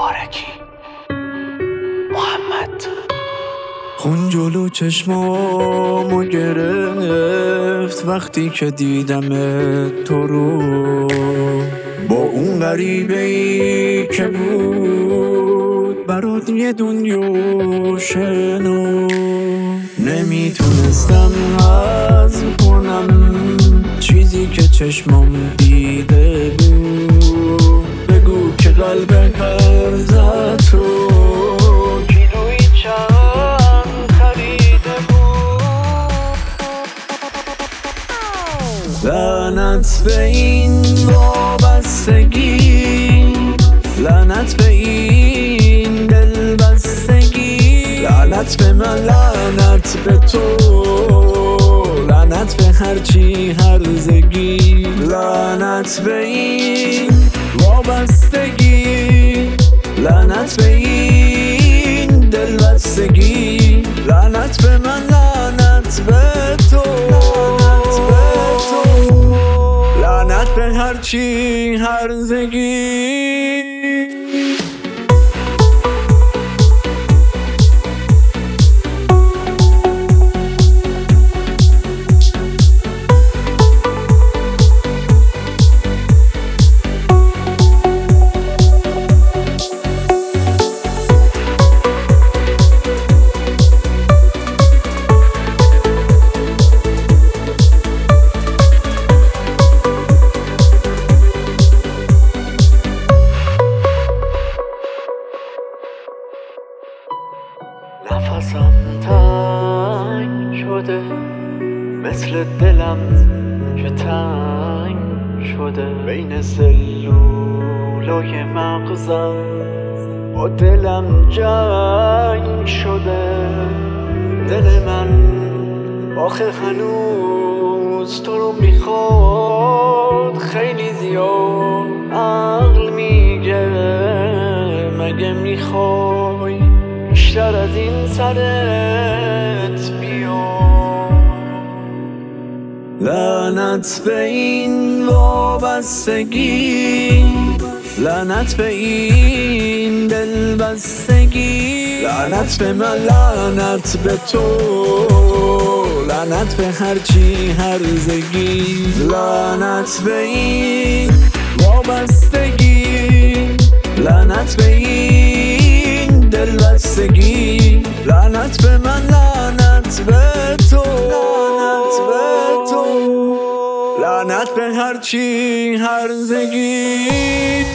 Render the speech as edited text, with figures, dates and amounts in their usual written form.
مبارکی محمد. خون جلو چشمامو گرفت وقتی که دیدم تو رو، با اون غریبه‌ای که بود برات یه دنیا شنو. نمیتونستم هضم کنم چیزی که چشمام دیده بود. بگو که قلبت هر زد تو کیلویی چند خریده بود. لعنت به این وابستگی، لعنت به این دلبستگی، لعنت به من، لعنت به تو، لعنت به هرچی هرزگی. لعنت به این وابستگی، لعنت به این دلبستگی، لعنت به من، لعنت به تو، لعنت به هرچی هرزگی. نفسم تنگ شده مثل دلم که تنگ شده، بین سلولای مغزم با دلم جنگ شده. دل من آخه هنوز تو رو میخواد خیلی زیاد. عقل میگه مگه میخوای بیشتر از این سرت بیا. لعنت به این وابستگی، لعنت به این دلبستگی، لعنت به من، لعنت به تو، لعنت به هرچی هرزگی. لعنت به این وابستگی، لعنت به این دلبستگی، لعنت به من، لعنت به تو، لعنت به تو، لعنت به هرچی هرزگی.